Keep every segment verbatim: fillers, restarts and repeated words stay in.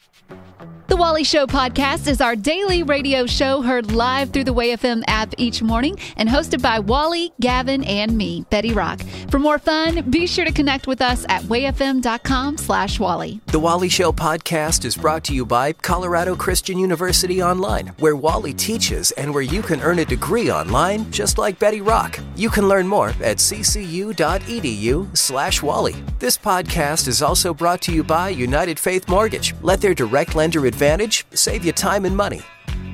The Wally Show podcast is our daily radio show heard live through the Way F M app each morning and hosted by Wally, Gavin, and me, Betty Rock. For more fun, be sure to connect with us at wayfm.com slash Wally. The Wally Show podcast is brought to you by Colorado Christian University Online, where Wally teaches and where you can earn a degree online just like Betty Rock. You can learn more at ccu.edu slash Wally. This podcast is also brought to you by United Faith Mortgage. Let their direct lender advantage save you time and money.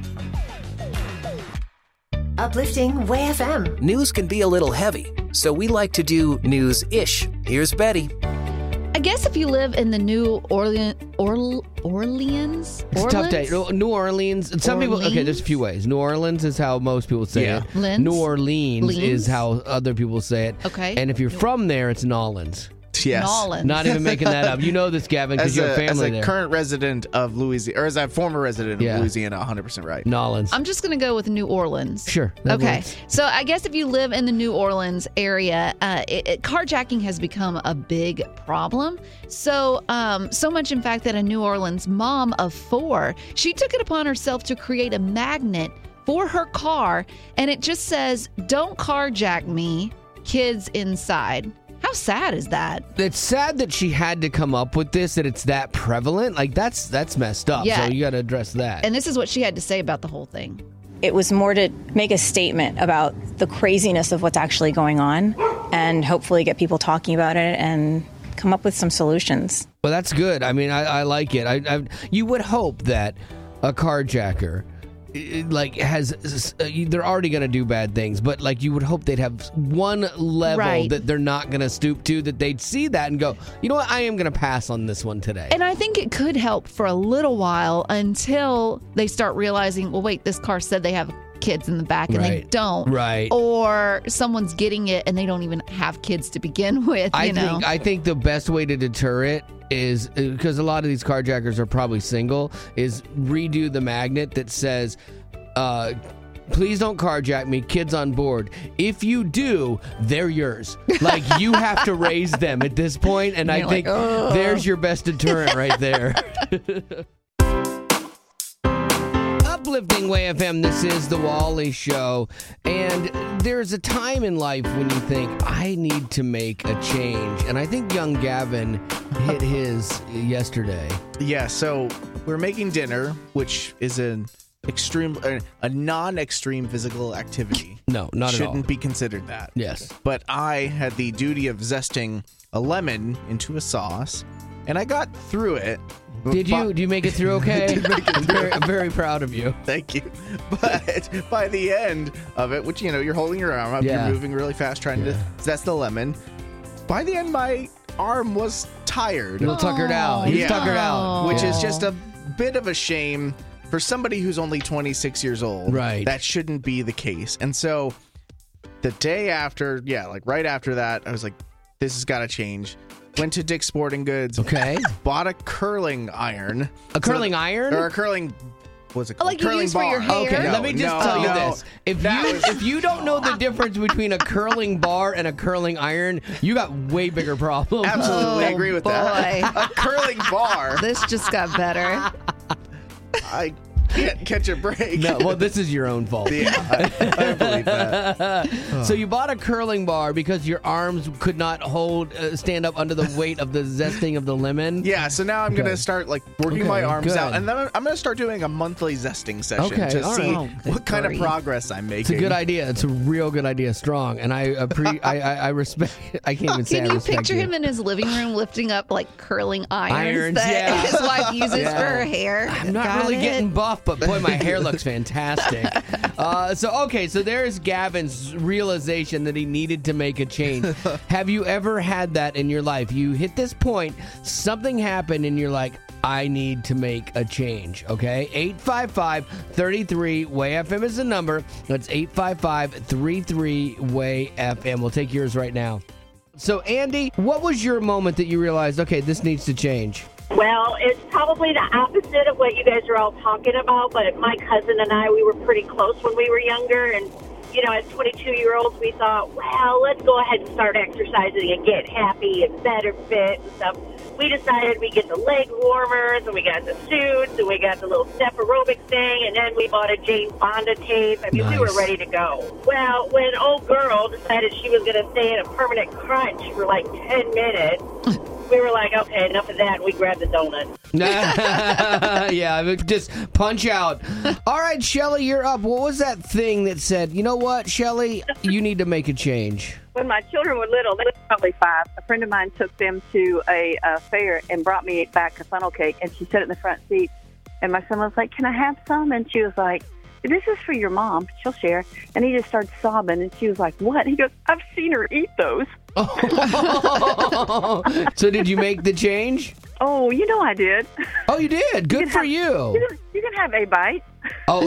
Uplifting Way F M. News can be a little heavy, so we like to do news-ish. Here's Betty. I guess if you live in the New Orleans, Orl, Orleans, It's a tough day. New Orleans. Some people. Okay, there's a few ways. New Orleans is how most people say Yeah. it. Lins? New Orleans Leans? is how other people say it. Okay. And if you're from there, it's Nolans. Yes. Nolans. Not even making that up. You know this, Gavin, because As you a, have as family a there. current resident of Louisiana, or as a former resident of Yeah. Louisiana, one hundred percent right. Nolans. I'm just going to go with New Orleans. Sure. that Okay. works. So I guess if you live in the New Orleans area, uh, it, it, carjacking has become a big problem. So, um, so much, in fact, that a New Orleans mom of four, she took it upon herself to create a magnet for her car, and it just says, "Don't carjack me, kids inside." How sad is that? It's sad that she had to come up with this, that it's that prevalent. Like, that's that's messed up. Yeah. So you got to address that. And this is what she had to say about the whole thing. It was more to make a statement about the craziness of what's actually going on and hopefully get people talking about it and come up with some solutions. Well, that's good. I mean, I, I like it. I, I you would hope that a carjacker, i- like, has uh, they're already going to do bad things, but like you would hope they'd have one level Right. that they're not going to stoop to, that they'd see that and go, you know what, I am going to pass on this one today. And I think it could help for a little while until they start realizing, well, wait, this car said they have kids in the back and they Right. don't. Right. Or someone's getting it and they don't even have kids to begin with, you I know. think I think the best way to deter it is, because a lot of these carjackers are probably single, is redo the magnet that says, uh, please don't carjack me, kids on board. If you do, they're yours. Like, you have to raise them at this point, and I You're think like, "Oh." there's your best deterrent right there. Uplifting Way F M, this is The Wally Show, and there's a time in life when you think, I need to make a change, and I think young Gavin hit his yesterday. Yeah, so we're making dinner, which is an extreme, uh, a non-extreme physical activity. No, not at all. Shouldn't be considered that. Yes. But I had the duty of zesting a lemon into a sauce, and I got through it. Did you? But- Did you make it through okay? Did make it I'm, very, I'm very proud of you. Thank you. But by the end of it, which, you know, you're holding your arm up, Yeah. you're moving really fast trying to zest the lemon. By the end, my arm was tired. Little tuckered out. He's Yeah. tuckered out. Which Yeah. is just a bit of a shame for somebody who's only twenty-six years old. Right. That shouldn't be the case. And so the day after, yeah, like right after that, I was like, this has got to change. Went to Dick's Sporting Goods. Okay. Bought a curling iron. A curling So- iron? Or a curling... What's it called? like you curling use for your bar. hair? Okay, No, let me just no, tell you no. this. If That you was- if you don't know the difference between a curling bar and a curling iron, you got way bigger problems. Absolutely Oh, agree with boy. that. A curling bar. This just got better. I can't catch a break. No, well, this is your own fault. Yeah, I, I believe that. So you bought a curling bar because your arms could not hold, uh, stand up under the weight of the zesting of the lemon. Yeah, so now I'm Okay. gonna start like working Okay, my arms good. out, and then I'm gonna start doing a monthly zesting session Okay, to all see right. Oh, what kind of grief. progress I'm making. It's a good idea. It's a real good idea. Strong, and I appre- I, I I respect. I can't even say Can I you respect picture you. him in his living room lifting up like curling irons, Irons, that yeah. his wife uses Yeah. for her hair? I'm not Got really it? getting buff, but boy, my hair looks fantastic. Uh, so, okay, so there's Gavin's realization that he needed to make a change. Have you ever had that in your life? You hit this point, something happened, and you're like, I need to make a change, okay? eight five five, three three, W A Y F M is the number. That's eight five five, three three, W A Y F M. We'll take yours right now. So, Andy, what was your moment that you realized, okay, this needs to change? Well, it's probably the opposite of what you guys are all talking about, but my cousin and I, we were pretty close when we were younger, and you know, as twenty-two-year-olds, we thought, well, let's go ahead and start exercising and get happy and better fit and stuff. We decided we get the leg warmers, and we got the suits, and we got the little step aerobics thing, and then we bought a Jane Fonda tape. I mean, Nice. we were ready to go. Well, when old girl decided she was going to stay in a permanent crunch for like ten minutes, we were like, okay, enough of that, and we grabbed the donut. Yeah, I mean, just punch out. All right, Shelly, you're up. What was that thing that said, you know what, Shelly, you need to make a change? When my children were little, they were probably five, a friend of mine took them to a, a fair and brought me back a funnel cake, and she sat in the front seat. And my son was like, can I have some? And she was like, this is for your mom. She'll share. And he just started sobbing, and she was like, what? He goes, I've seen her eat those. Oh. So did you make the change? Oh, you know I did. Oh, you did? Good You can for have- you. You can, you can have a bite. Oh.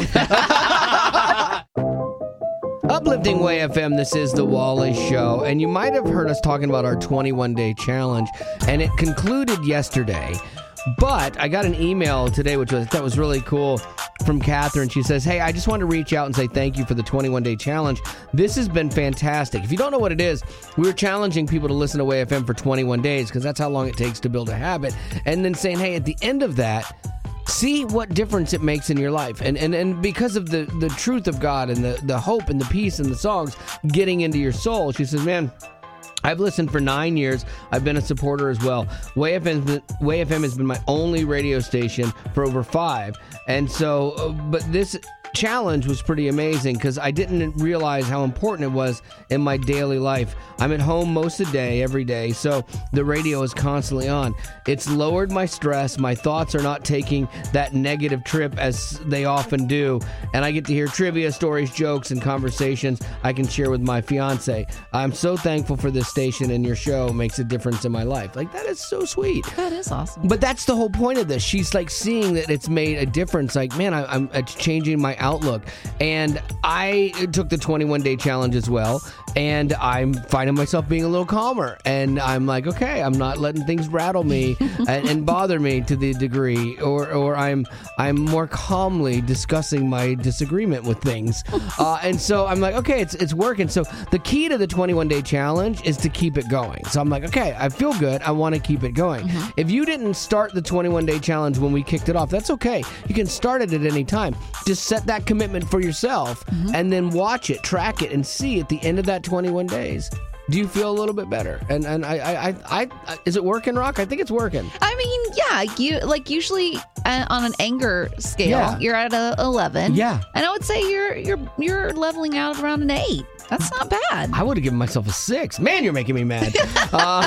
Uplifting Way F M, this is The Wally Show, and you might have heard us talking about our twenty-one day challenge, and it concluded yesterday, but I got an email today, which was, that was really cool, from Catherine. She says, hey, I just want to reach out and say thank you for the twenty-one day challenge. This has been fantastic. If you don't know what it is, we were challenging people to listen to Way F M for twenty-one days, because that's how long it takes to build a habit, and then saying, hey, at the end of that, see what difference it makes in your life. And and, and because of the, the truth of God and the, the hope and the peace and the songs getting into your soul, she says, man, I've listened for nine years. I've been a supporter as well. Way F M, Way F M has been my only radio station for over five. And so, uh, but this challenge was pretty amazing because I didn't realize how important it was in my daily life. I'm at home most of the day, every day, so the radio is constantly on. It's lowered my stress. My thoughts are not taking that negative trip as they often do, and I get to hear trivia, stories, jokes, and conversations I can share with my fiance. I'm so thankful for this station, and your show makes a difference in my life. Like, that is so sweet. That is awesome. But that's the whole point of this. She's like seeing that it's made a difference. Like, man, I, I'm it's changing my outlook. And I took the twenty-one day challenge as well, and I'm finding myself being a little calmer. And I'm like, okay, I'm not letting things rattle me and, and bother me to the degree, or or I'm I'm more calmly discussing my disagreement with things. Uh, and so I'm like, okay, it's it's working. So the key to the twenty-one day challenge is to keep it going. So I'm like, okay, I feel good. I want to keep it going. Mm-hmm. If you didn't start the twenty-one day challenge when we kicked it off, that's okay. You can start it at any time. Just set that commitment for yourself, mm-hmm. and then watch it, track it, and see at the end of that twenty-one days. Do you feel a little bit better? And and I I, I I is it working, Rock? I think it's working. I mean, yeah, you like usually uh, on an anger scale, Yeah. you're at a eleven. Yeah. And I would say you're you're you're leveling out around an eight. That's not bad. I would have given myself a six. Man, you're making me mad. uh,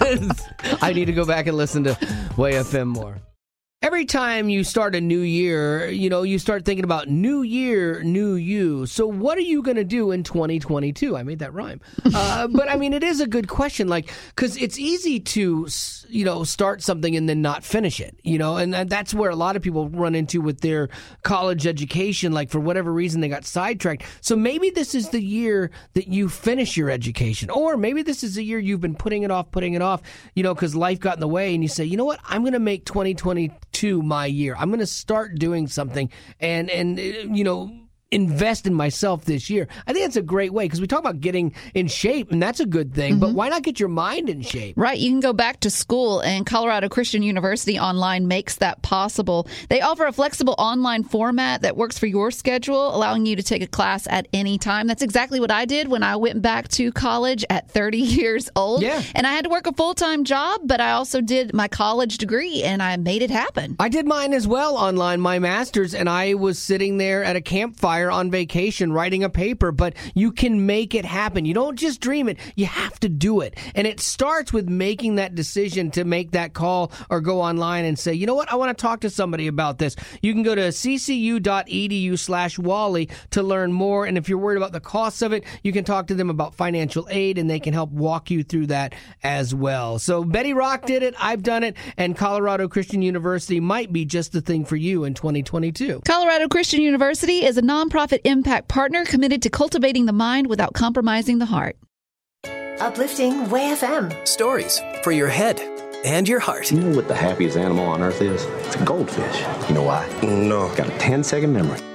I need to go back and listen to Way F M more. Every time you start a new year, you know, you start thinking about new year, new you. So what are you going to do in twenty twenty-two? I made that rhyme. Uh, but I mean, it is a good question, like, because it's easy to, you know, start something and then not finish it, you know, and that's where a lot of people run into with their college education. Like, for whatever reason, they got sidetracked. So maybe this is the year that you finish your education, or maybe this is the year you've been putting it off, putting it off, you know, because life got in the way, and you say, you know what, I'm going to make twenty twenty-two my year. I'm going to start doing something and, and you know, invest in myself this year. I think that's a great way, because we talk about getting in shape, and that's a good thing, mm-hmm. but why not get your mind in shape? Right. You can go back to school, and Colorado Christian University Online makes that possible. They offer a flexible online format that works for your schedule, allowing you to take a class at any time. That's exactly what I did when I went back to college at thirty years old. Yeah. And I had to work a full-time job, but I also did my college degree, and I made it happen. I did mine as well online, my master's, and I was sitting there at a campfire on vacation writing a paper. But you can make it happen. You don't just dream it, you have to do it. And it starts with making that decision to make that call or go online and say, you know what, I want to talk to somebody about this. You can go to ccu.edu slash Wally to learn more. And if you're worried about the costs of it, you can talk to them about financial aid, and they can help walk you through that as well. So Betty Rock did it, I've done it, and Colorado Christian University might be just the thing for you in twenty twenty-two. Colorado Christian University is a nonprofit impact partner committed to cultivating the mind without compromising the heart. Uplifting Way F M. Stories for your head and your heart. You know what the happiest animal on earth is? It's a goldfish. You know why? No. It's got a ten second memory.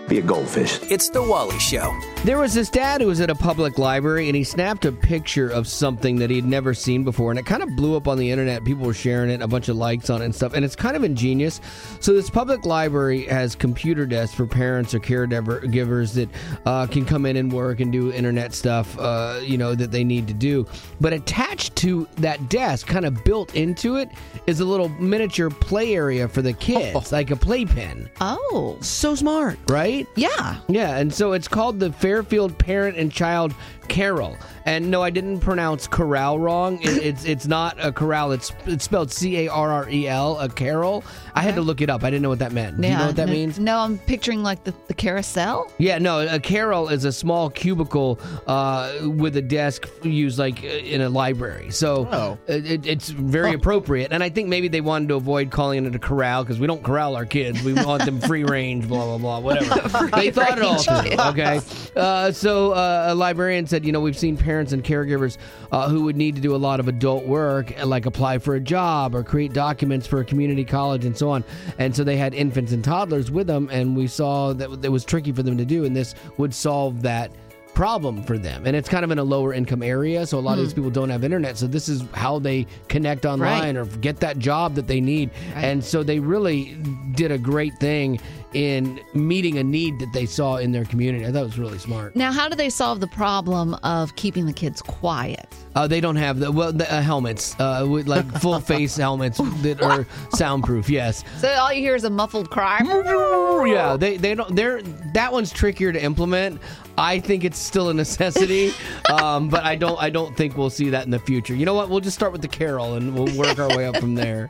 be a goldfish. It's The Wally Show. There was this dad who was at a public library, and he snapped a picture of something that he'd never seen before, and it kind of blew up on the internet. People were sharing it, a bunch of likes on it and stuff, and it's kind of ingenious. So this public library has computer desks for parents or caregivers that uh, can come in and work and do internet stuff, uh, you know, that they need to do. But attached to that desk, kind of built into it, is a little miniature play area for the kids, like a playpen. Oh. So smart, right? Yeah. Yeah, and so it's called the Fairfield Parent and Child Carrel. And no, I didn't pronounce corral wrong. It, it's it's not a corral. It's it's spelled C A R R E L, a carol. I had to look it up. I didn't know what that meant. Do Yeah, you know what that no, means? No, I'm picturing like the, the carousel. Yeah, no, a carrel is a small cubicle uh, with a desk used like in a library. So Oh. it, it's very appropriate. And I think maybe they wanted to avoid calling it a corral because we don't corral our kids. We want them free range, blah, blah, blah, whatever. They thought it all through, okay? Uh, so uh, a librarian said, you know, we've seen parents and caregivers uh, who would need to do a lot of adult work, like apply for a job or create documents for a community college and so on. And so they had infants and toddlers with them, and we saw that it was tricky for them to do, and this would solve that problem for them. And it's kind of in a lower income area, so a lot of these people don't have internet, so this is how they connect online Right. or get that job that they need. Right. And so they really did a great thing in meeting a need that they saw in their community. I thought it was really smart. Now, how do they solve the problem of keeping the kids quiet? Uh, they don't have the well the, uh, helmets, uh, with like full face helmets that are soundproof. Yes. So all you hear is a muffled cry. Yeah, they they don't. They're that one's trickier to implement. I think it's still a necessity, um, but I don't. I don't think we'll see that in the future. You know what? We'll just start with the carol and we'll work our way up from there.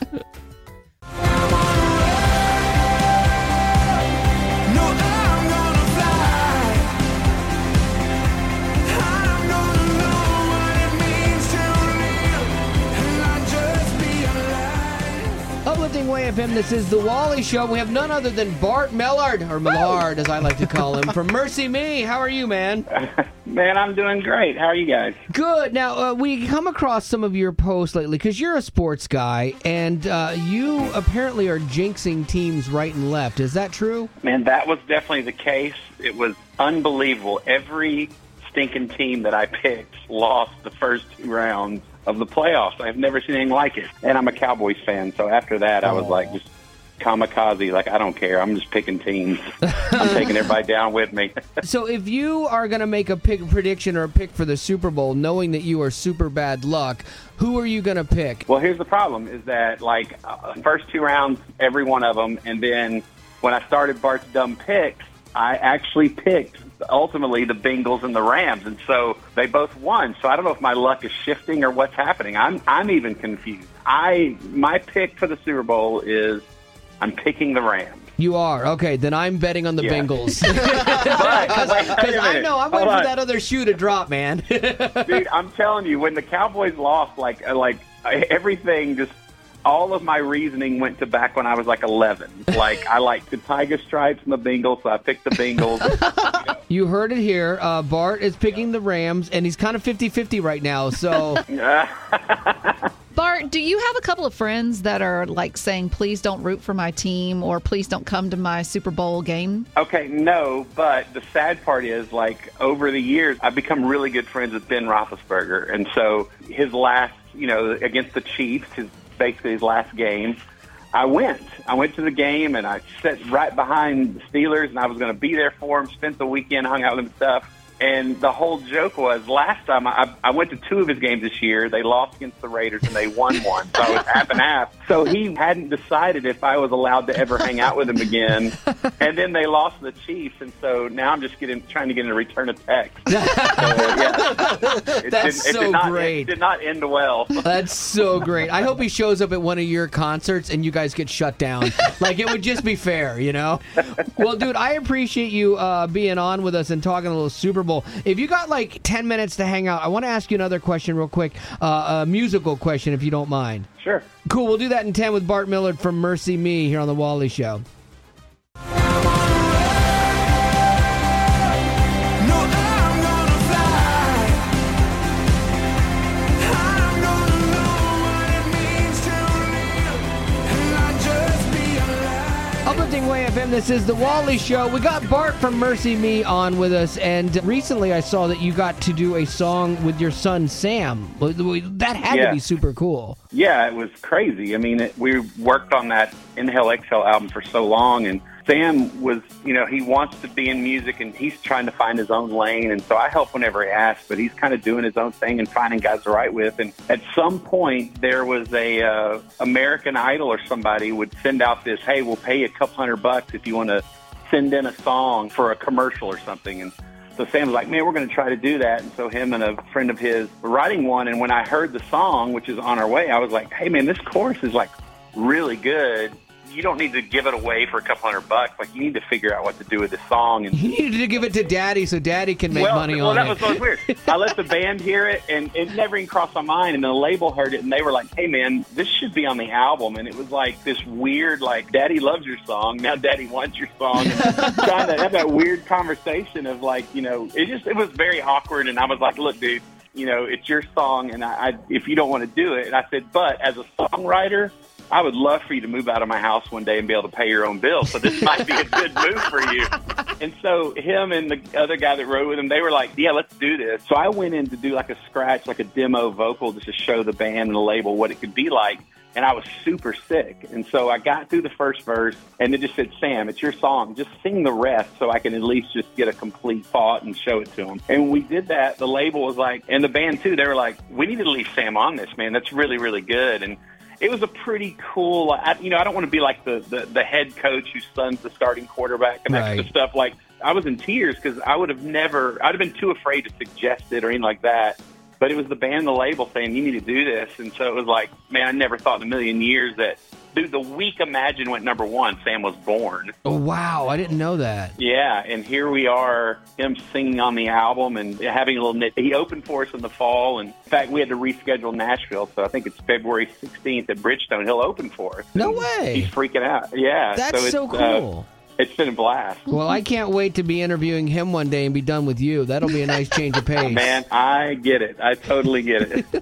Uplifting Way F M, this is The Wally Show. We have none other than Bart Millard, or Millard as I like to call him, from Mercy Me. How are you, man? Man, I'm doing great. How are you guys? Good. Now, uh, we come across some of your posts lately because you're a sports guy, and uh, you apparently are jinxing teams right and left. Is that true? Man, that was definitely the case. It was unbelievable. Every stinking team that I picked lost the first two rounds of the playoffs. I've never seen anything like it. And I'm a Cowboys fan, so after that, I was Oh. like, just kamikaze. Like, I don't care. I'm just picking teams. I'm taking everybody down with me. So if you are going to make a pick prediction or a pick for the Super Bowl, knowing that you are super bad luck, who are you going to pick? Well, here's the problem, is that, like, uh, first two rounds, every one of them, and then when I started Bart's Dumb Picks, I actually picked, ultimately, the Bengals and the Rams, and so they both won. So I don't know if my luck is shifting or what's happening. I'm I'm even confused. I My pick for the Super Bowl is I'm picking the Rams. You are? Okay, then I'm betting on the Yeah. Bengals. But, wait, wait a Because I minute. know, I'm Hold waiting for on. that other shoe to drop, man. Dude, I'm telling you, when the Cowboys lost, like, uh, like everything just, all of my reasoning went to back when I was like eleven. Like, I liked the Tiger Stripes and the Bengals, so I picked the Bengals. You heard it here. Uh, Bart is picking the Rams, and he's kind of fifty-fifty right now, so... Bart, do you have a couple of friends that are like saying, please don't root for my team or please don't come to my Super Bowl game? Okay, no, but the sad part is, like, over the years, I've become really good friends with Ben Roethlisberger. And so his last, you know, against the Chiefs, his basically his last game, I went. I went to the game, and I sat right behind the Steelers, and I was going to be there for him, spent the weekend, hung out with him and stuff. And the whole joke was, last time I, I went to two of his games this year. They lost against the Raiders, and they won one. So I was half and half. So he hadn't decided if I was allowed to ever hang out with him again. And then they lost the Chiefs, and so now I'm just getting trying to get a return of text. So, yeah. It That's did, it so did not, great. It did not end well. That's so great. I hope he shows up at one of your concerts and you guys get shut down. Like, it would just be fair, you know? Well, dude, I appreciate you uh, being on with us and talking a little Super Bowl. If you got like ten minutes to hang out, I want to ask you another question real quick. Uh, a musical question, if you don't mind. Sure. Cool. We'll do that in ten with Bart Millard from Mercy Me here on The Wally Show. Uplifting Way F M, this is The Wally Show. We got Bart from Mercy Me on with us, and recently I saw that you got to do a song with your son, Sam. That had Yeah. to be super cool. Yeah, it was crazy. I mean, it, we worked on that Inhale Exhale album for so long, and Sam was, you know, he wants to be in music, and he's trying to find his own lane, and so I help whenever he asks, but he's kind of doing his own thing and finding guys to write with. And at some point, there was a uh, American Idol or somebody would send out this, hey, we'll pay you a couple hundred bucks if you want to send in a song for a commercial or something. And so Sam was like, man, we're going to try to do that. And so him and a friend of his were writing one, and when I heard the song, which is On Our Way, I was like, hey, man, this chorus is, like, really good. You don't need to give it away for a couple hundred bucks. Like, you need to figure out what to do with this song. And You needed to give it to Daddy so Daddy can make well, money well, on that it. was so weird. I let the band hear it, and it never even crossed my mind. And the label heard it, and they were like, hey, man, this should be on the album. And it was like this weird, like, Daddy loves your song. Now Daddy wants your song. And trying to have that weird conversation of, like, you know, it just, it was very awkward. And I was like, look, dude, you know, it's your song. And I, I if you don't want to do it. And I said, but as a songwriter, I would love for you to move out of my house one day and be able to pay your own bills. So this might be a good move for you. And so him and the other guy that wrote with him, they were like, yeah, let's do this. So I went in to do like a scratch, like a demo vocal just to show the band and the label what it could be like. And I was super sick. And so I got through the first verse, and it just said, Sam, it's your song. Just sing the rest so I can at least just get a complete thought and show it to them. And when we did that, the label was like, and the band too, they were like, we need to leave Sam on this, man. That's really, really good. And it was a pretty cool, I, you know, I don't want to be like the, the, the head coach whose son's the starting quarterback and that kind of Right. stuff. Like, I was in tears because I would have never, I'd have been too afraid to suggest it or anything like that. But it was the band and the label saying, you need to do this. And so it was like, man, I never thought in a million years that, dude, the week Imagine went number one, Sam was born. Oh, wow, I didn't know that. Yeah, and here we are, him singing on the album and having a little nit. He opened for us in the fall, and in fact, we had to reschedule Nashville, so I think it's February sixteenth at Bridgestone. He'll open for us. No And way. He's freaking out. Yeah. That's so, it's, so cool. Uh, it's been a blast. Well, I can't wait to be interviewing him one day and be done with you. That'll be a nice change of pace. Man, I get it. I totally get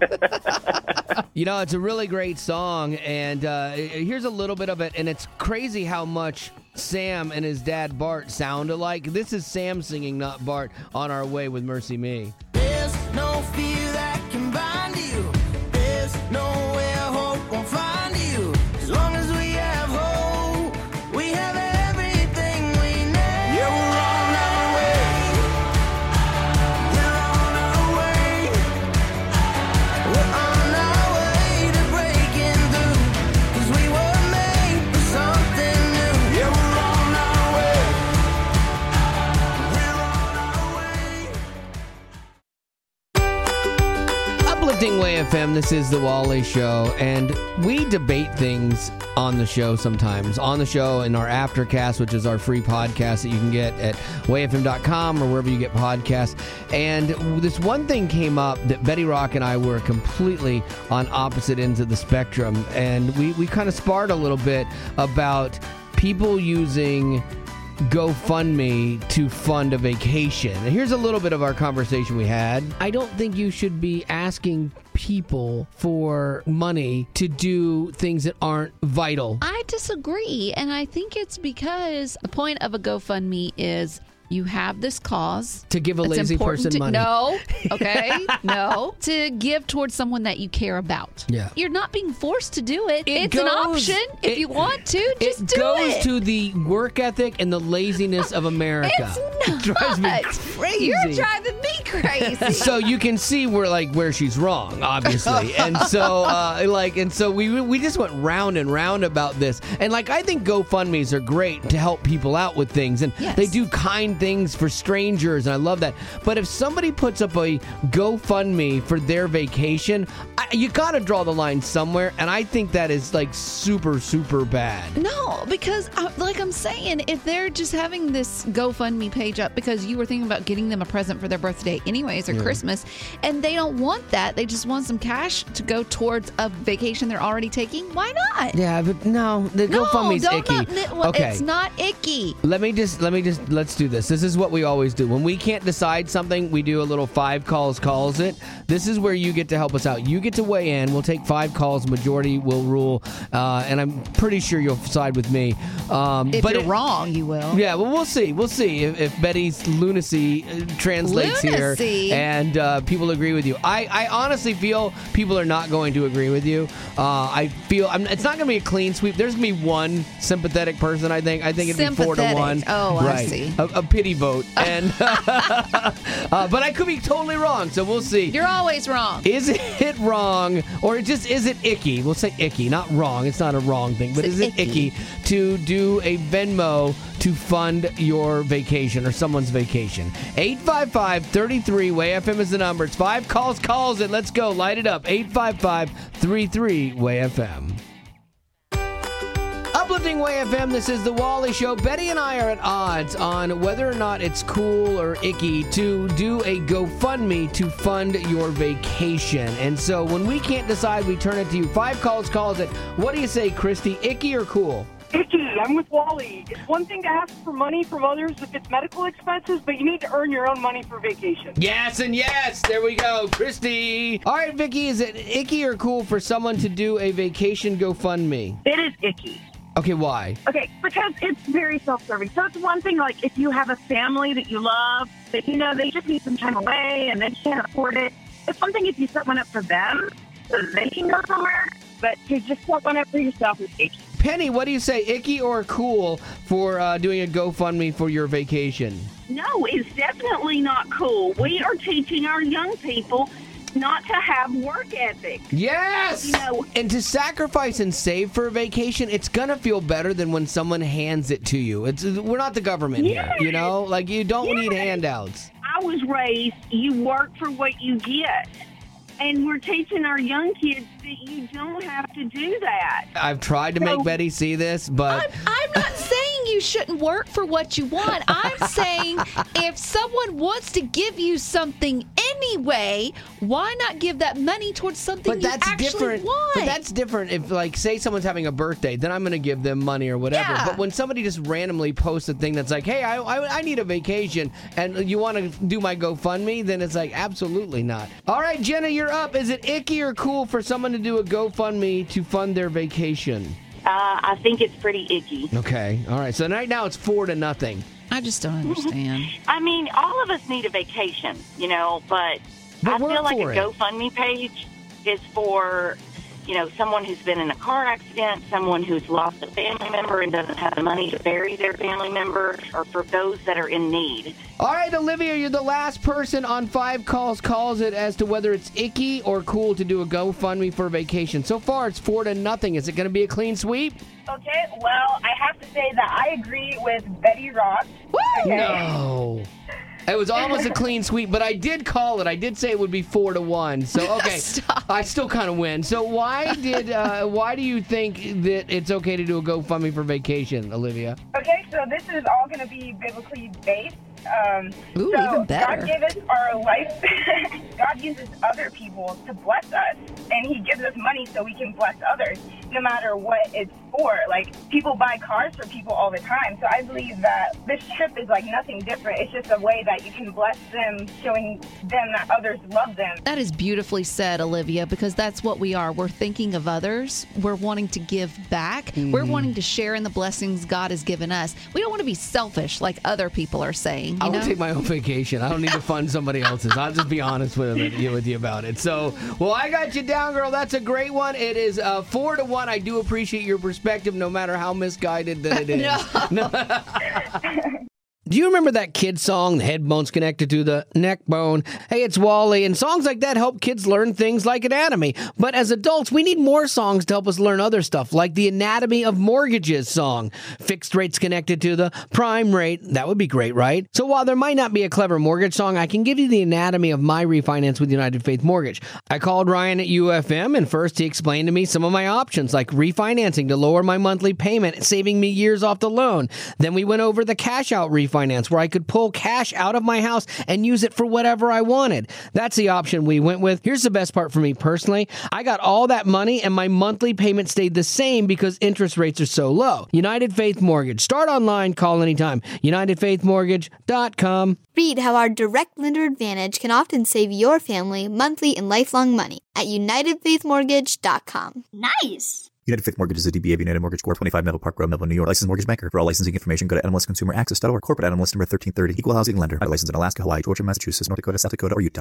it. You know, it's a really great song, and uh, here's a little bit of it, and it's crazy how much Sam and his dad Bart sound alike. This is Sam singing, not Bart, On Our Way with Mercy Me. There's no fear that can bind you. There's nowhere hope won't find you. As long as we have hope, we have everything we need. Yeah, we're on our way. We're on our way. We're on our way to breaking through. 'Cause we were made for something new. Yeah, we're on our way. We're on our way. Uplifting Way F M, this is The Wally Show, and we debate things on the show sometimes. On the show in our Aftercast, which is our free podcast that you can get at way f m dot com or wherever you get podcasts. And this one thing came up that Betty Rock and I were completely on opposite ends of the spectrum, and we, we kind of sparred a little bit about people using GoFundMe to fund a vacation. And here's a little bit of our conversation we had. I don't think you should be asking people for money to do things that aren't vital. I disagree, and I think it's because the point of a GoFundMe is you have this cause To give a it's lazy important person to- money. No, okay, no, to give towards someone that you care about. Yeah. You're not being forced to do it. It it's an goes- option if it- you want to. Just it do goes it. to the work ethic and the laziness of America. It's not. It drives me crazy. You're driving me crazy. So you can see where like where she's wrong, obviously, and so uh, like and so we we just went round and round about this, and like I think GoFundMe's are great to help people out with things, and Yes. they do kind things for strangers, and I love that. But if somebody puts up a GoFundMe for their vacation, I, you got to draw the line somewhere, and I think that is like super super bad. No, because uh, like I'm saying, if they're just having this GoFundMe page up because you were thinking about getting them a present for their birthday, anyways, or Yeah. Christmas, and they don't want that. They just want some cash to go towards a vacation they're already taking. Why not? Yeah, but no, the No, GoFundMe's don't icky. not- well, okay. It's not icky. Let me just let me just let's do this. This is what we always do. When we can't decide something, we do a little five calls calls it. This is where you get to help us out. You get to weigh in. We'll take five calls. Majority will rule, uh, and I'm pretty sure you'll side with me. Um, If but you're it- wrong, you will. Yeah, well, we'll see. We'll see if, if Betty's lunacy uh, translates Lunacy? here, and uh, people agree with you. I, I honestly feel people are not going to agree with you. Uh, I feel I'm, it's not going to be a clean sweep. There's going to be one sympathetic person. I think. I think it'd be four to Sympathetic. one. Oh, I right. see. A, a pity vote, and uh, but I could be totally wrong. So we'll see. You're always wrong. Is it wrong, or it just is it icky? We'll say icky, not wrong. It's not a wrong thing, but It's is it icky. icky to do a Venmo to fund your vacation or someone's vacation? eight five five, three three, W A Y F M is the number. It's five calls, calls it. Let's go. Light it up. eight five five, three three, W A Y F M. Uplifting W A Y F M, this is the Wally Show. Betty and I are at odds on whether or not it's cool or icky to do a GoFundMe to fund your vacation. And so when we can't decide, we turn it to you. Five calls, calls it. What do you say, Christy? Icky or cool? Icky, I'm with Wally. It's one thing to ask for money from others if it's medical expenses, but you need to earn your own money for vacation. Yes and yes. There we go, Christy. All right, Vicky, is it icky or cool for someone to do a vacation GoFundMe? It is icky. Okay, why? Okay, because it's very self-serving. So it's one thing, like, if you have a family that you love, that, you know, they just need some time away and they can't afford it. It's one thing if you set one up for them so that they can go somewhere, but to just set one up for yourself is icky. Penny, what do you say, icky or cool for uh, doing a GoFundMe for your vacation? No, it's definitely not cool. We are teaching our young people not to have work ethic. Yes! You know, and to sacrifice and save for a vacation, it's going to feel better than when someone hands it to you. It's We're not the government Yes. here, you know? Like, you don't Yes. need handouts. I was raised, you work for what you get. And we're teaching our young kids that you don't have to do that. I've tried to So- make Betty see this, but... I'm, I'm not saying you shouldn't work for what you want. I'm saying if someone wants to give you something anyway, why not give that money towards something But you that's actually different. want? But that's different. If, like, say someone's having a birthday, then I'm going to give them money or whatever. Yeah. But when somebody just randomly posts a thing that's like, "Hey, I, I, I need a vacation," and you want to do my GoFundMe, then it's like, absolutely not. All right, Jenna, you're up. Is it icky or cool for someone to do a GoFundMe to fund their vacation? Uh, I think it's pretty icky. Okay. All right. So right now it's four to nothing. I just don't understand. I mean, all of us need a vacation, you know, but, But I work feel like for a it. GoFundMe page is for, you know, someone who's been in a car accident, someone who's lost a family member and doesn't have the money to bury their family member, or for those that are in need. All right, Olivia, you're the last person on Five Calls Calls It as to whether it's icky or cool to do a GoFundMe for vacation. So far, it's four to nothing. Is it going to be a clean sweep? Okay, well, I have to say that I agree with Betty Rock. Okay. No. It was almost a clean sweep, but I did call it. I did say it would be four to one. So okay, I still kind of win. So why did uh, why do you think that it's okay to do a GoFundMe for vacation, Olivia? Okay, so this is all going to be biblically based. Um, Ooh, so even better. God gave us our life. God uses other people to bless us, and He gives us money so we can bless others, no matter what it's for. Like, people buy cars for people all the time, so I believe that this trip is like nothing different. It's just a way that you can bless them, showing them that others love them. That is beautifully said, Olivia, because that's what we are. We're thinking of others. We're wanting to give back. We're Mhm. wanting to share in the blessings God has given us. We don't want to be selfish like other people are saying. I You will know? take my own vacation. I don't need to fund somebody else's. I'll just be honest with you, with you about it. So, well, I got you down, girl. That's a great one. It is uh, four to one. I do appreciate your perspective, no matter how misguided that it is. No. Do you remember that kid song, the head bone's connected to the neck bone? Hey, it's Wally, and songs like that help kids learn things like anatomy. But as adults, we need more songs to help us learn other stuff, like the Anatomy of Mortgages song. Fixed rates connected to the prime rate. That would be great, right? So while there might not be a clever mortgage song, I can give you the anatomy of my refinance with United Faith Mortgage. I called Ryan at U F M, and first he explained to me some of my options, like refinancing to lower my monthly payment, saving me years off the loan. Then we went over the cash-out refinance finance where I could pull cash out of my house and use it for whatever I wanted. That's the option we went with. Here's the best part for me personally. I got all that money and my monthly payment stayed the same because interest rates are so low. United Faith Mortgage. Start online, call anytime. United Faith Mortgage dot com. Read how our Direct Lender Advantage can often save your family monthly and lifelong money at United Faith Mortgage dot com. Nice! United Faith Mortgage is a D B A of United Mortgage Corp. twenty-five Melville Park Road, Melville, New York. Licensed mortgage banker. For all licensing information, go to Animalist Consumer Access dot org. Corporate Animalist number thirteen thirty. Equal housing lender. Licensed in Alaska, Hawaii, Georgia, Massachusetts, North Dakota, South Dakota, or Utah.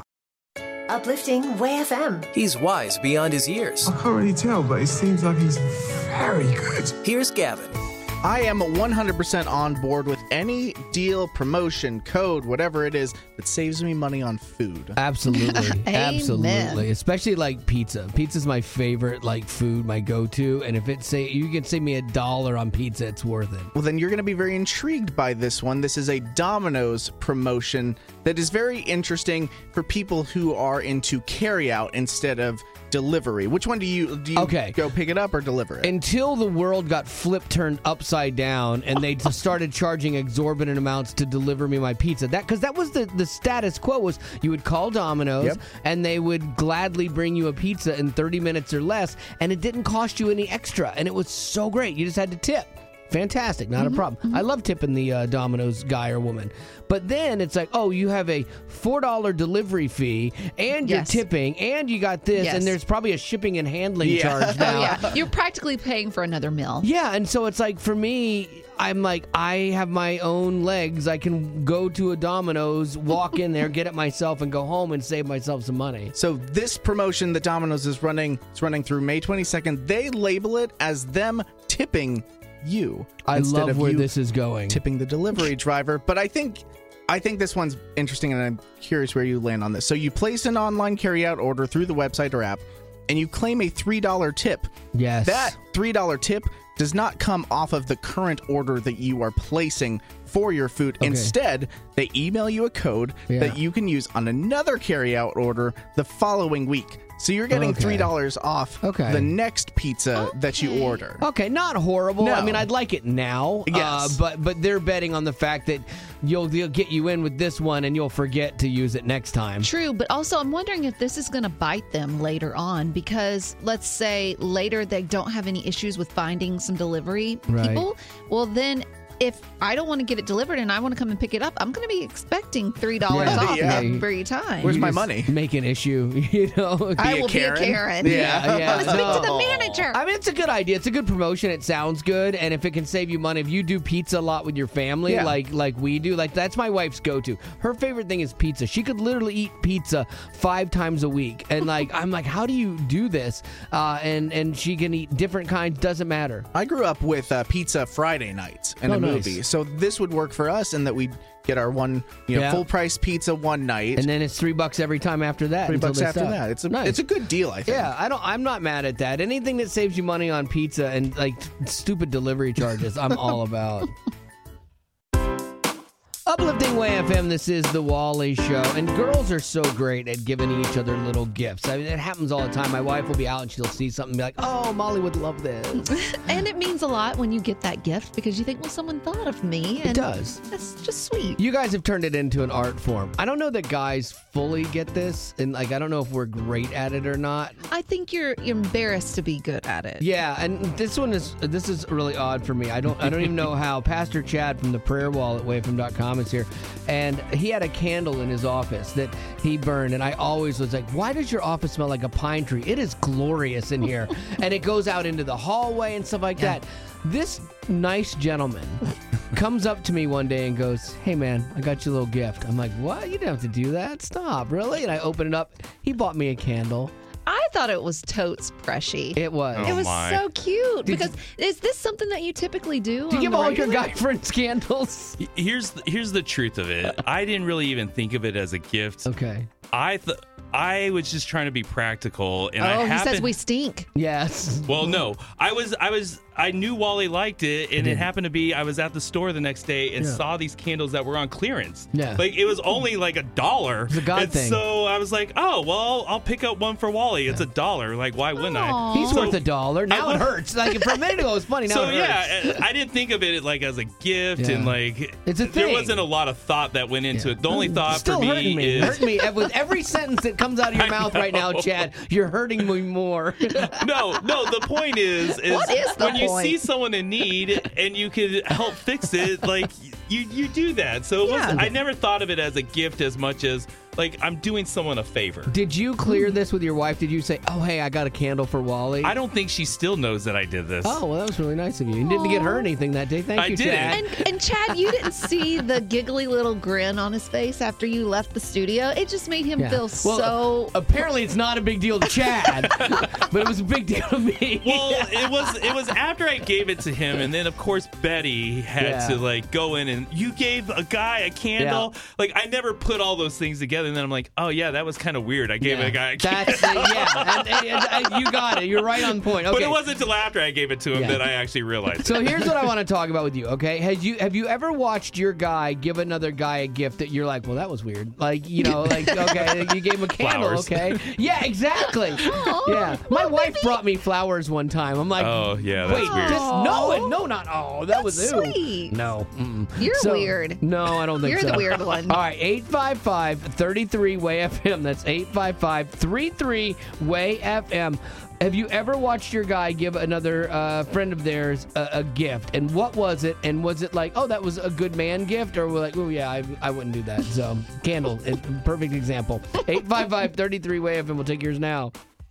Uplifting Way F M. He's wise beyond his years. I can't really tell, but it seems like he's very good. Here's Gavin. I am one hundred percent on board with any deal, promotion, code, whatever it is that saves me money on food. Absolutely. Absolutely. Especially like pizza. Pizza's my favorite like food, my go-to. And if it say you can save me a dollar on pizza, it's worth it. Well, then you're going to be very intrigued by this one. This is a Domino's promotion that is very interesting for people who are into carryout instead of delivery. Which one do you do you okay. go pick it up or deliver it? Until the world got flipped turned upside down and they just started charging exorbitant amounts to deliver me my pizza. That because that was the, the status quo was you would call Domino's yep. and they would gladly bring you a pizza in thirty minutes or less and it didn't cost you any extra and it was so great. You just had to tip. Fantastic, not mm-hmm, a problem. Mm-hmm. I love tipping the uh, Domino's guy or woman. But then it's like, oh, you have a four dollars delivery fee, and you're yes. tipping, and you got this, yes. and there's probably a shipping and handling yeah. charge now. Oh, yeah. You're practically paying for another meal. Yeah, and so it's like, for me, I'm like, I have my own legs. I can go to a Domino's, walk in there, get it myself, and go home and save myself some money. So this promotion that Domino's is running, it's running through May twenty-second. They label it as them tipping you. I love where this is going. Tipping the delivery driver. But I think I think this one's interesting, and I'm curious where you land on this. So you place an online carryout order through the website or app, and you claim a three dollars tip. Yes. That three dollars tip does not come off of the current order that you are placing for your food. Okay. Instead, they email you a code yeah. that you can use on another carryout order the following week. So you're getting okay. three dollars off okay. the next pizza okay. that you order. Okay, not horrible. No. I mean, I'd like it now. Yes. Uh, but but they're betting on the fact that you'll, they'll get you in with this one and you'll forget to use it next time. True, but also I'm wondering if this is going to bite them later on because let's say later they don't have any issues with finding some delivery right. people. Well, then if I don't want to get it delivered and I want to come and pick it up, I'm going to be expecting three dollars yeah. off yeah. every time. Where's you my money? Make an issue, you know. Be I a will Karen. be a Karen. Yeah, yeah. I want to speak no. to the manager. I mean, it's a good idea. It's a good promotion. It sounds good, and if it can save you money, if you do pizza a lot with your family, yeah. like like we do, like that's my wife's go-to. Her favorite thing is pizza. She could literally eat pizza five times a week, and like I'm like, how do you do this? Uh, and and she can eat different kinds. Doesn't matter. I grew up with uh, pizza Friday nights in oh, a movie, nice. so this would work for us in that we get our one, you know, yeah. full price pizza one night, and then it's three bucks every time after that. Three bucks after stop. that. It's a nice. it's a good deal, I think. Yeah, I don't. I'm not mad at that. Anything that saves you money on pizza and like stupid delivery charges, I'm all about. Uplifting Way F M, this is the Wally Show, and girls are so great at giving each other little gifts. I mean, it happens all the time. My wife will be out and she'll see something and be like, oh, Molly would love this. And it means a lot when you get that gift because you think, well, someone thought of me. And it does. That's just sweet. You guys have turned it into an art form. I don't know that guys fully get this, and like I don't know if we're great at it or not. I think you're, you're embarrassed to be good at it. Yeah, and this one is this is really odd for me. I don't I don't even know how. Pastor Chad from the prayer wall at way f m dot com is here, and he had a candle in his office that he burned, and I always was like, why does your office smell like a pine tree? It is glorious in here. And it goes out into the hallway and stuff like yeah. that. This nice gentleman comes up to me one day and goes, hey man, I got you a little gift. I'm like, what? You didn't have to do that. Stop, really? And I open it up. He bought me a candle. I thought it was totes pressy. It was. Oh, it was my. so cute. Did because you, is this something that you typically do? Do you on give the all regular? your guy friends candles? Here's the, here's the truth of it. I didn't really even think of it as a gift. Okay. I th- I was just trying to be practical, and oh, I he happened- says we stink. Yes. Well, no, I was I was I knew Wally liked it, and it happened to be I was at the store the next day and Yeah. saw these candles that were on clearance. Yeah. Like, it was only like a dollar. It's a God and thing. So I was like, oh, well, I'll pick up one for Wally. It's a dollar. Like, why wouldn't I? He's So- worth a dollar. Now I it love- hurts. Like for a minute ago, it was funny. Now so it hurts. yeah, I I didn't think of it like as a gift, Yeah. and like It's a there thing. wasn't a lot of thought that went into it. The only thought Still for hurting me, me. is Hurting me. With every sentence that comes out of your I mouth right now, know. Chad, you're hurting me more. no, no. The point is, is, What is the when you point? see someone in need and you can help fix it, like you you do that. So it Yeah. wasn't, I never thought of it as a gift as much as like I'm doing someone a favor. Did you clear this with your wife? Did you say, "Oh, hey, I got a candle for Wally"? I don't think she still knows that I did this. Oh, well, that was really nice of you. You didn't get her anything that day. Thank I you, didn't. Chad. And, and Chad, you didn't see the giggly little grin on his face after you left the studio. It just made him Yeah. feel Well, so. Apparently, it's not a big deal to Chad, but it was a big deal to me. Well, it was it was after I gave it to him, and then of course Betty had Yeah. to like go in and you gave a guy a candle. Like I never put all those things together, and then I'm like, oh yeah, that was kind of weird. I gave Yeah. a guy a candle. That's yeah. And, and- and- and you got it. You're right on point. Okay. But it wasn't until after I gave it to him Yeah. that I actually realized. So it. here's what I want to talk about with you, okay? Has you have you ever watched your guy give another guy a gift that you're like, well, that was weird. Like, you know, like, okay, you gave him a candle, Flowers. okay? Yeah, exactly. yeah. My wife brought me flowers one time. I'm like, Oh yeah, that's wait, weird. this, no, no, not oh, that was ew. sweet. No, mm-mm. You're So- weird. No, I don't think You're so. the weird one. All right, eight five five, three three, W A Y F M. That's eight five five, three three, W A Y F M. Have you ever watched your guy give another uh, friend of theirs a, a gift? And what was it? And was it like, oh, that was a good man gift? Or we're like, oh, yeah, I, I wouldn't do that. So, candle, it, perfect example. eight five five, three three, W A Y F M. We'll take yours now.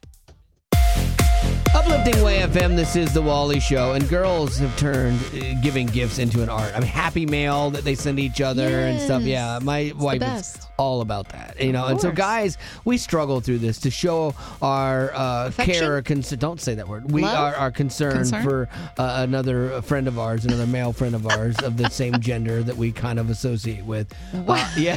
Uplifting W A Y F M, this is the Wally Show, and girls have turned uh, giving gifts into an art. I mean, happy mail that they send each other and stuff. Yes. Yeah, my wife is best. all about that. You know, Of and so course. guys, we struggle through this to show our uh, Affection? care or concern. Don't say that word. We Love? are our concern, Concern? for uh, another friend of ours, another male friend of ours of the same gender that we kind of associate with. Uh, yeah.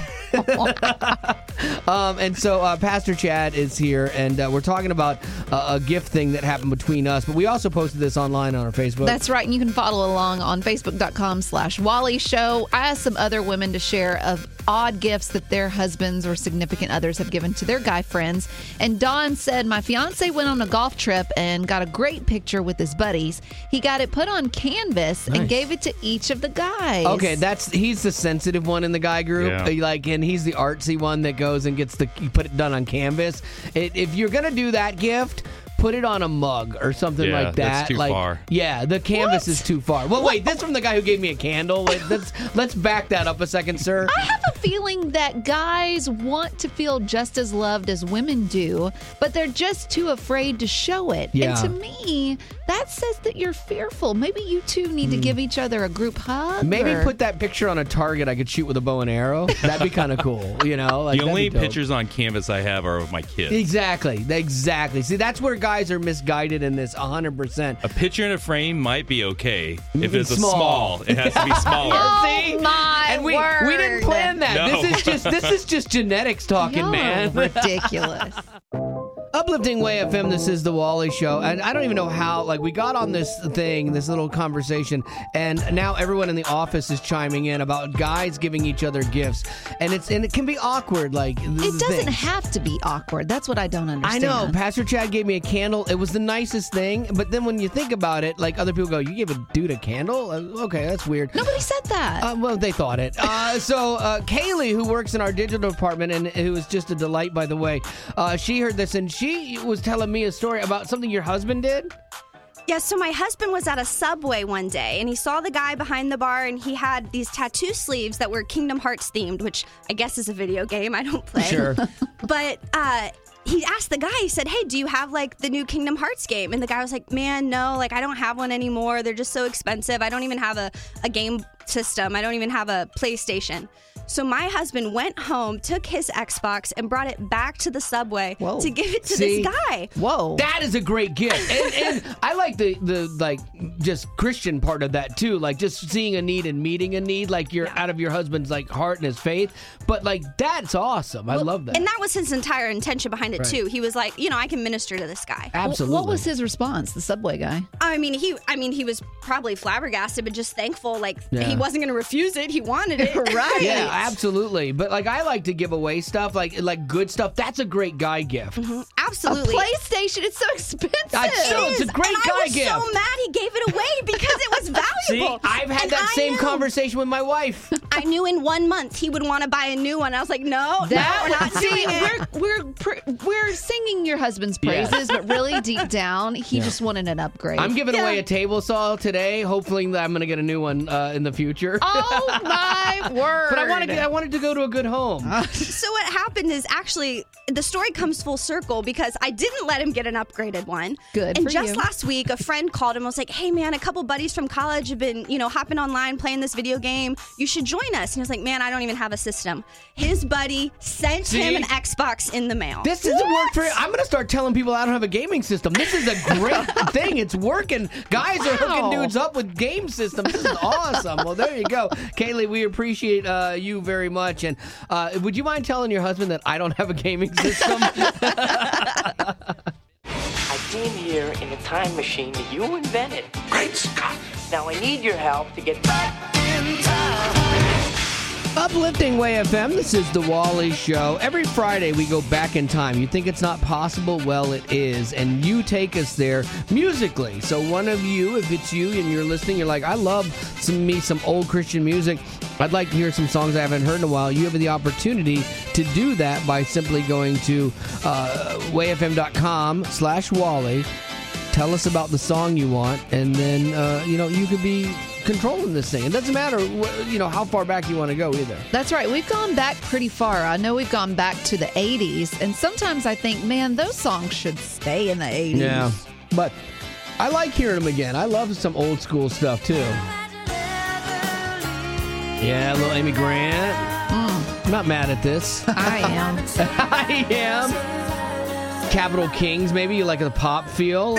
um, and so uh, Pastor Chad is here, and uh, we're talking about uh, a gift thing that happened between us. But we also posted this online on our Facebook. That's right. And you can follow along on facebook.com slash Wally Show. I asked some other women to share of odd gifts that their husbands or significant others have given to their guy friends. And Dawn said, my fiance went on a golf trip and got a great picture with his buddies. He got it put on canvas Nice. and gave it to each of the guys. Okay, that's he's the sensitive one in the guy group. Yeah. Uh, Like, and he's the artsy one that goes and gets the you put it done on canvas. It, if you're gonna do that gift, put it on a mug or something Yeah, like that. that's too like, far. Yeah, the canvas What? is too far. Well, wait, this from the guy who gave me a candle. Wait, let's let's back that up a second, sir. I have a feeling that guys want to feel just as loved as women do, but they're just too afraid to show it. Yeah. And to me, that says that you're fearful. Maybe you two need to give each other a group hug. Hmm. Maybe or- put that picture on a target I could shoot with a bow and arrow. That'd be kind of cool, you know. Like, the that'd only be dope. pictures on canvas I have are of my kids. Exactly, exactly. See, that's where guys are misguided in this one hundred percent. A picture in a frame might be okay if it's a Small. small. It has to be smaller. Oh, See? my And we word. we didn't plan that. No. This is just this is just genetics talking, Y'all man. are ridiculous. Uplifting W A Y F M, this is the Wally Show. And I don't even know how, like, we got on this thing, this little conversation, and now everyone in the office is chiming in about guys giving each other gifts. And it's and it can be awkward, like, It doesn't have to be awkward. That's what I don't I understand. know. Pastor Chad gave me a candle. It was the nicest thing. But then when you think about it, like, other people go, you gave a dude a candle? Uh, Okay, that's weird. Nobody said that. Uh, well, they thought it. Uh, so, uh, Kaylee, who works in our digital department and who is just a delight, by the way, uh, she heard this and she was telling me a story about something your husband did. Yeah, so my husband was at a Subway one day, and he saw the guy behind the bar, and he had these tattoo sleeves that were Kingdom Hearts themed, which I guess is a video game. I don't play. Sure. But uh, he asked the guy, he said, hey, do you have, like, the new Kingdom Hearts game? And the guy was like, man, no, like, I don't have one anymore. They're just so expensive. I don't even have a, a game system. I don't even have a PlayStation. So my husband went home, took his Xbox, and brought it back to the Subway Whoa. to give it to See? this guy. Whoa. That is a great gift. And, and I like the, the like just Christian part of that too. Like just seeing a need and meeting a need, like you're out of your husband's like heart and his faith. But like that's awesome. I love that. And that was his entire intention behind it Right. too. He was like, you know, I can minister to this guy. Absolutely. What was his response, the Subway guy? I mean, he I mean, he was probably flabbergasted, but just thankful. Like Yeah. he wasn't going to refuse it. He wanted it. Right. Yeah, absolutely. But like I like to give away stuff, like like good stuff. That's a great guy gift. Mm-hmm. Absolutely. A PlayStation, it's so expensive. I know, it's a great and guy I was gift. so mad he gave it away because it was See, valuable. I've had And that I same knew- conversation with my wife. I knew in one month he would want to buy a new one. I was like, no, That no, we're not see, doing it. we're we're pr- we're singing your husband's Yeah. praises, but really deep down, he Yeah. just wanted an upgrade. I'm giving away a table saw today, hopefully that I'm going to get a new one uh, in the future. Oh my word! But I want to get, I wanted to go to a good home. So what happened is actually the story comes full circle because I didn't let him get an upgraded one. Good And for just you. last week, a friend called him and was like, "Hey man, a couple buddies from college have been, you know, hopping online playing this video game. You should join us." And he was like, "Man, I don't even have a system." His buddy sent See? him an Xbox in the mail. This doesn't work for I'm going to start telling people I don't have a gaming system. This is a great thing. It's working. Guys are hooking Wow. dudes up with game systems. This is awesome. Well, there you go. Kaylee, we appreciate uh, you very much. And uh, would you mind telling your husband that I don't have a gaming system? I came here in a time machine that you invented. Great Scott! Now I need your help to get back in time. Uplifting Way F M, this is The Wally Show. Every Friday we go back in time. You think it's not possible? Well, it is. And you take us there musically. So one of you, if it's you and you're listening, you're like, I love some me some old Christian music. I'd like to hear some songs I haven't heard in a while. You have the opportunity to do that by simply going to uh, wayfm.com slash Wally. Tell us about the song you want, and then, uh, you know, you could be controlling this thing. It doesn't matter, wh- you know, how far back you want to go either. That's right. We've gone back pretty far. I know we've gone back to the eighties, and sometimes I think, man, those songs should stay in the eighties. Yeah, but I like hearing them again. I love some old school stuff, too. Yeah, little Amy Grant. I'm not mad at this. I am. I am. Capital Kings, maybe you like the pop feel.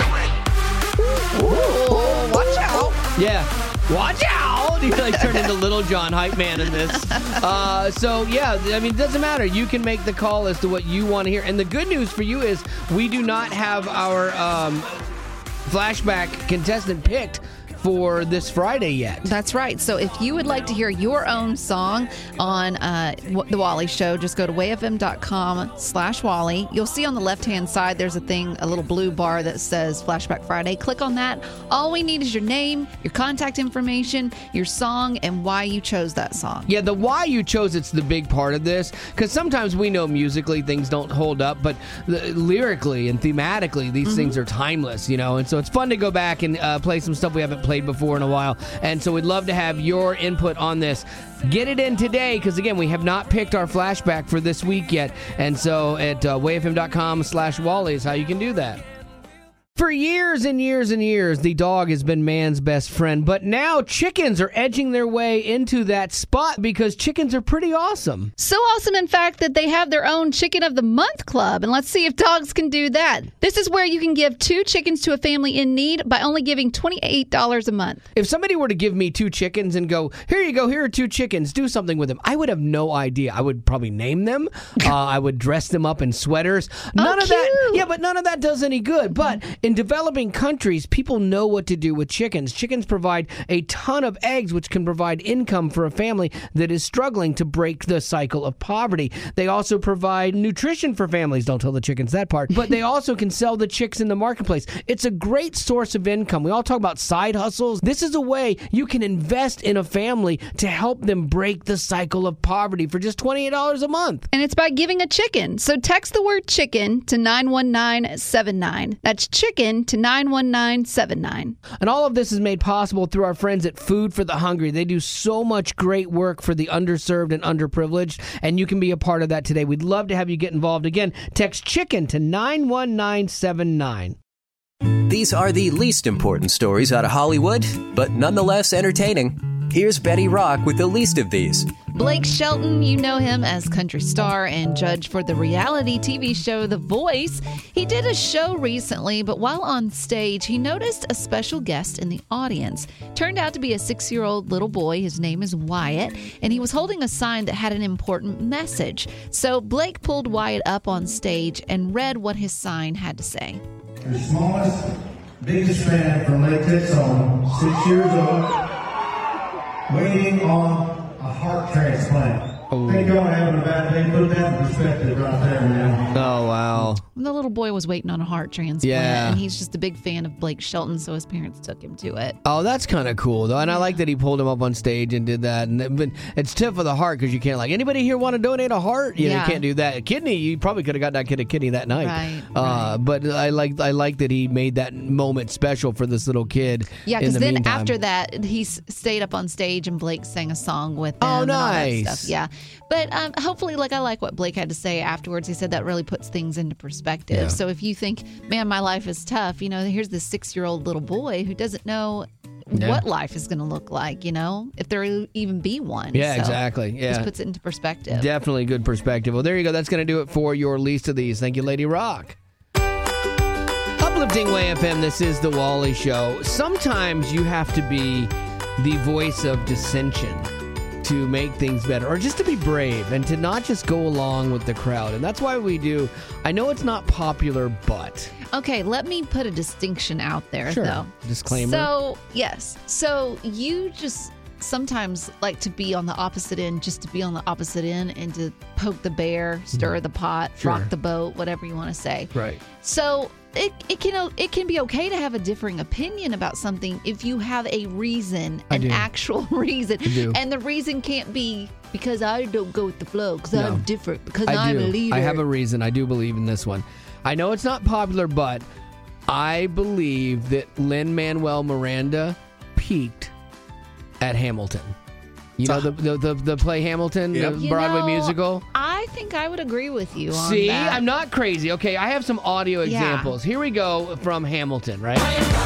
Ooh, watch out. Yeah. Watch out! You like turn into Little John Hype Man in this. Uh, so yeah, I mean, it doesn't matter. You can make the call as to what you want to hear. And the good news for you is we do not have our um, flashback contestant picked for this Friday yet. That's right. So if you would like to hear your own song on uh, The Wally Show, just go to wayfm.com slash Wally. You'll see on the left-hand side, there's a thing, a little blue bar that says Flashback Friday. Click on that. All we need is your name, your contact information, your song, and why you chose that song. Yeah, the why you chose it's the big part of this, because sometimes we know musically things don't hold up, but the, lyrically and thematically these mm-hmm. things are timeless, you know, and so it's fun to go back and uh, play some stuff we haven't played before in a while, and so we'd love to have your input on this. Get it in today, because again, we have not picked our flashback for this week yet, and so at uh, wayfm.com slash Wally is how you can do that. For years and years and years, the dog has been man's best friend, but now chickens are edging their way into that spot because chickens are pretty awesome. So awesome, in fact, that they have their own Chicken of the Month Club, and let's see if dogs can do that. This is where you can give two chickens to a family in need by only giving twenty-eight dollars a month. If somebody were to give me two chickens and go, here you go, here are two chickens, do something with them, I would have no idea. I would probably name them. uh, I would dress them up in sweaters. None oh, of cute. that. Yeah, but none of that does any good. But in developing countries, people know what to do with chickens. Chickens provide a ton of eggs, which can provide income for a family that is struggling to break the cycle of poverty. They also provide nutrition for families. Don't tell the chickens that part. But they also can sell the chicks in the marketplace. It's a great source of income. We all talk about side hustles. This is a way you can invest in a family to help them break the cycle of poverty for just twenty-eight dollars a month. And it's by giving a chicken. So text the word chicken to nine one nine seven nine. That's chicken to nine one nine seven nine. And all of this is made possible through our friends at Food for the Hungry. They do so much great work for the underserved and underprivileged, and you can be a part of that today. We'd love to have you get involved. Again, text chicken to nine one nine seven nine. These are the least important stories out of Hollywood, but nonetheless entertaining. Here's Betty Rock with the least of these. Blake Shelton, you know him as country star and judge for the reality T V show The Voice. He did a show recently, but while on stage, he noticed a special guest in the audience. Turned out to be a six-year-old little boy. His name is Wyatt, and he was holding a sign that had an important message. So Blake pulled Wyatt up on stage and read what his sign had to say. The smallest, biggest fan from Lake Texoma, six years old, waiting on a heart transplant. Oh. Think y'all having a bad day? Put that in perspective right there, man. Oh, wow. The little boy was waiting on a heart transplant, Yeah. and he's just a big fan of Blake Shelton, so his parents took him to it. Oh, that's kind of cool, though. And I like that he pulled him up on stage and did that. And but it's tough for the heart because you can't, like, anybody here want to donate a heart? You, know, Yeah. you can't do that. A kidney, you probably could have got that kid a kidney that night. Right, Uh, but I like I like that he made that moment special for this little kid. Yeah, in because the then meantime. after that, he s- stayed up on stage and Blake sang a song with him. Oh, and all that nice. stuff. Yeah. But um, hopefully, like, I like what Blake had to say afterwards. He said that really puts things into perspective. Yeah. So if you think, man, my life is tough, you know, here's this six-year-old little boy who doesn't know Yeah. what life is going to look like, you know, if there even be one. Yeah, So exactly. Yeah. Just puts it into perspective. Definitely good perspective. Well, there you go. That's going to do it for your least of these. Thank you, Lady Rock. Uplifting Way F M, this is The Wally Show. Sometimes you have to be the voice of dissension to make things better, or just to be brave and to not just go along with the crowd. And that's why we do, I know it's not popular, but... Okay, let me put a distinction out there, Sure. though. Disclaimer. So, yes. So, you just sometimes like to be on the opposite end, just to be on the opposite end and to poke the bear, stir the pot, Sure. rock the boat, whatever you want to say. Right. So, it, it can it can be okay to have a differing opinion about something if you have a reason, I an do. actual reason. I do. And the reason can't be because I don't go with the flow, because No. I'm different, because I I'm do. a leader. I have a reason. I do believe in this one. I know it's not popular, but I believe that Lin-Manuel Miranda peaked at Hamilton. You know the the, the, the play Hamilton, Yep. the You Broadway know, musical? I think I would agree with you on See, that. I'm not crazy. Okay, I have some audio Yeah. examples. Here we go from Hamilton, right?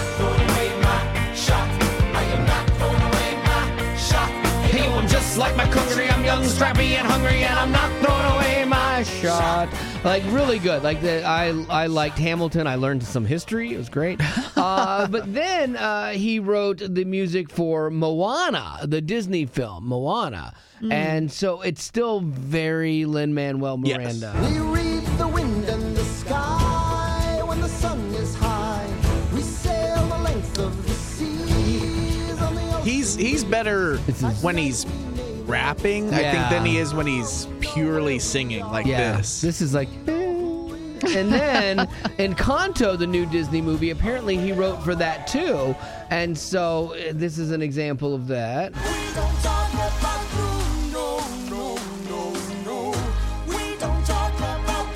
Hey, I'm just like my country. I'm young, strappy, and hungry, and I'm not throwing away my shot. Like, really good. Like, the, I I liked Hamilton. I learned some history. It was great. Uh, but then uh, he wrote the music for Moana, the Disney film, Moana. Mm. And so it's still very Lin-Manuel Miranda. We read the wind and the sky when the sun is high. We sail the length of the seas on the ocean. He's he's better when he's rapping, I think, Yeah. than he is when he's purely singing like Yeah, this. This is like. And then Encanto, the new Disney movie, apparently he wrote for that too. And so uh, this is an example of that. We don't talk about Bruno, no, no, no. We don't talk about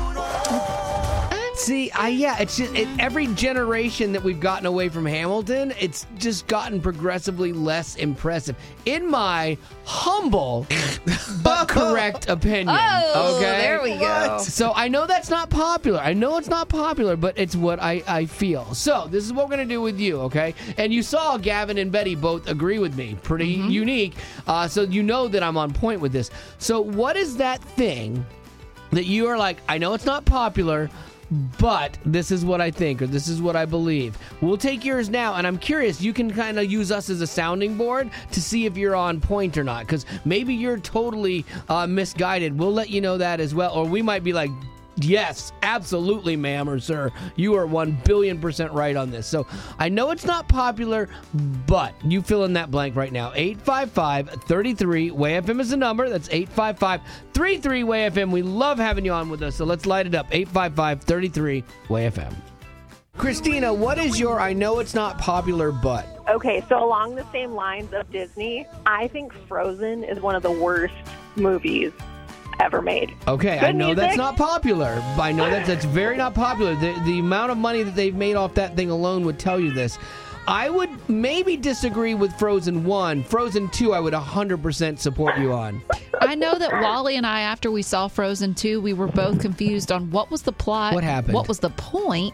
Bruno. See, I yeah, it's just it, every generation that we've gotten away from Hamilton, it's just gotten progressively less impressive. In my humble but correct opinion. Oh, okay? there we go. So I know that's not popular. I know it's not popular, but it's what I, I feel. So this is what we're going to do with you, okay? And you saw Gavin and Betty both agree with me. Pretty unique. Uh, so you know that I'm on point with this. So what is that thing that you are like, I know it's not popular, but this is what I think, or this is what I believe. We'll take yours now, and I'm curious, you can kind of use us as a sounding board to see if you're on point or not, because maybe you're totally uh, misguided. We'll let you know that as well, or we might be like, yes, absolutely, ma'am or sir, you are one billion percent right on this. So I know it's not popular, but you fill in that blank right now. eight five five, three three, W A Y F M is the number. That's eight five five, three three, W A Y F M. We love having you on with us, so let's light it up. eight five five, three three, W A Y F M. Christina, what is your I know it's not popular, but? Okay, so along the same lines of Disney, I think Frozen is one of the worst movies ever made. Okay, Good I know that's music. not popular. I know that's that's very not popular. The the amount of money that they've made off that thing alone would tell you this. I would maybe disagree with Frozen one. Frozen two, I would one hundred percent support you on. I know that Wally and I, after we saw Frozen two, we were both confused on what was the plot. What happened? What was the point? Yeah.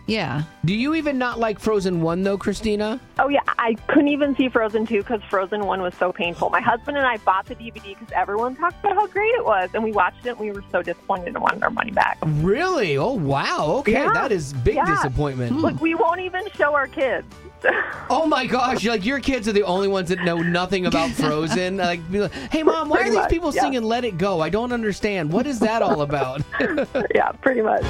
Yeah. Do you even not like Frozen one, though, Christina? Oh, yeah. I couldn't even see Frozen two because Frozen one was so painful. My husband and I bought the D V D because everyone talked about how great it was, and we watched it, and we were so disappointed and wanted our money back. Really? Oh, wow. Okay, Yeah. that is big Yeah. disappointment. Look, we won't even show our kids. Oh my gosh! Like your kids are the only ones that know nothing about Frozen. Like, be like, hey mom, why Pretty are these much, people yeah. singing "Let It Go"? I don't understand. What is that all about? Yeah, pretty much.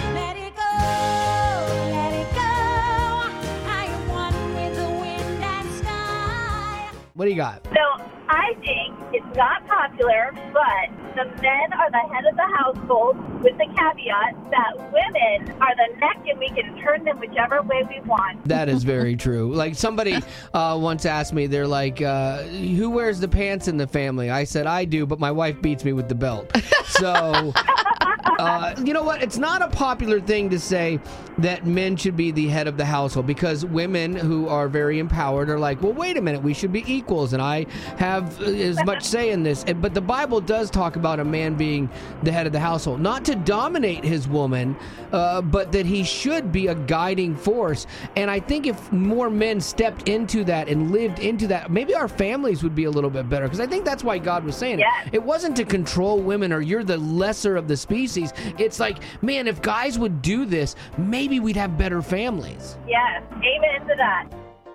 What do you got? So I think it's not popular, but the men are the head of the household with the caveat that women are the neck and we can turn them whichever way we want. That is very true. Like somebody uh, once asked me, they're like, uh, who wears the pants in the family? I said, I do, but my wife beats me with the belt. So, uh, you know what? It's not a popular thing to say that men should be the head of the household because women who are very empowered are like, well, wait a minute, we should be equals, and I have as much say in this. But the Bible does talk about a man being the head of the household, not to dominate his woman, uh, but that he should be a guiding force. And I think if more men stepped into that and lived into that, maybe our families would be a little bit better, because I think that's why God was saying it. It wasn't to control women or you're the lesser of the species. It's like, man, if guys would do this, maybe we'd have better families. Yes, amen to that.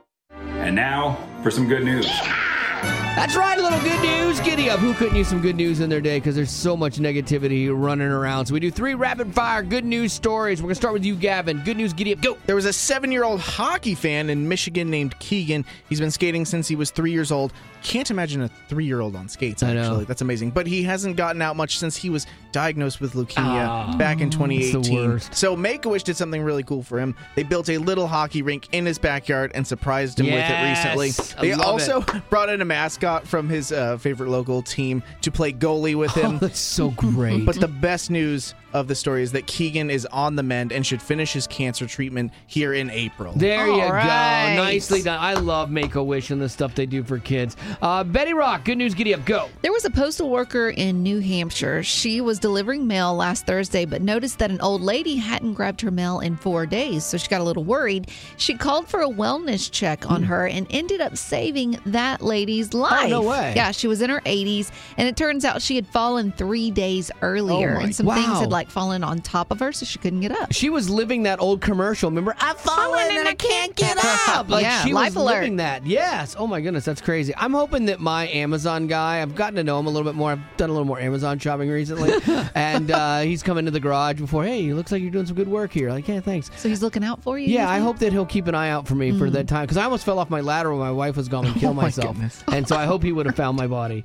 And now for some good news. That's right, a little good news. Giddy up. Who couldn't use some good news in their day? Because there's so much negativity running around. So we do three rapid fire good news stories. We're going to start with you, Gavin. Good news, giddy up, go. There was a seven-year-old hockey fan in Michigan named Keegan. He's been skating since he was three years old. Can't imagine a three-year-old on skates, I know. actually. That's amazing. But he hasn't gotten out much since he was diagnosed with leukemia Oh, back in twenty eighteen. it's the worst. So Make-A-Wish did something really cool for him. They built a little hockey rink in his backyard and surprised him Yes, with it recently. I They love also it. brought in a mascot from his uh, favorite local team to play goalie with him. Oh, that's so great. But the best news of the story is that Keegan is on the mend and should finish his cancer treatment here in April. There you All right. go. Nicely done. I love Make-A-Wish and the stuff they do for kids. Uh, Betty Rock, good news, giddy up, go. There was a postal worker in New Hampshire. She was delivering mail last Thursday, but noticed that an old lady hadn't grabbed her mail in four days, so she got a little worried. She called for a wellness check on her and ended up saving that lady's life. no way. Yeah, she was in her eighties, and it turns out she had fallen three days earlier, Oh my- and some wow. things had like fallen on top of her, so she couldn't get up. She was living that old commercial. Remember, I've fallen and I can't get up. Like Yeah, she life was alert. living that. Yes. Oh my goodness, that's crazy. I'm hoping that my Amazon guy, I've gotten to know him a little bit more. I've done a little more Amazon shopping recently, and uh, he's come into the garage before. Hey, it looks like you're doing some good work here. Like, yeah, thanks. So he's looking out for you? Yeah, you I think? hope that he'll keep an eye out for me for that time, because I almost fell off my ladder when my wife was gone and killed Oh my myself. goodness. And so I hope he would have found my body.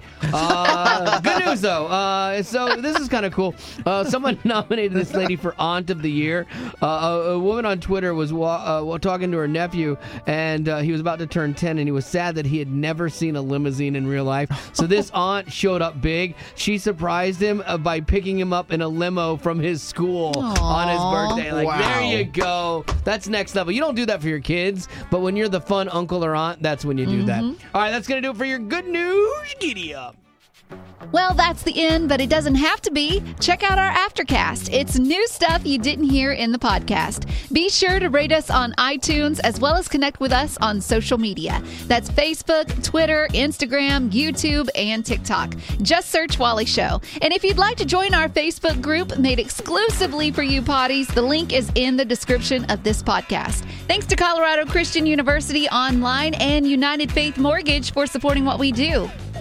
Uh, good news, though. Uh, so this is kind of cool. Uh, someone nominated this lady for Aunt of the Year. Uh, a, a woman on Twitter was wa- uh, talking to her nephew, and uh, he was about to turn ten, and he was sad that he had never seen a limousine in real life. So this aunt showed up big. She surprised him uh, by picking him up in a limo from his school on his birthday. Like, Wow. there you go. That's next level. You don't do that for your kids, but when you're the fun uncle or aunt, that's when you do that. All right, that's going to do it for your good news. Giddy up. Well, that's the end, but it doesn't have to be. Check out our Aftercast. It's new stuff you didn't hear in the podcast. Be sure to rate us on iTunes as well as connect with us on social media. That's Facebook, Twitter, Instagram, YouTube, and TikTok. Just search Wally Show. And if you'd like to join our Facebook group made exclusively for you potties, the link is in the description of this podcast. Thanks to Colorado Christian University Online and United Faith Mortgage for supporting what we do.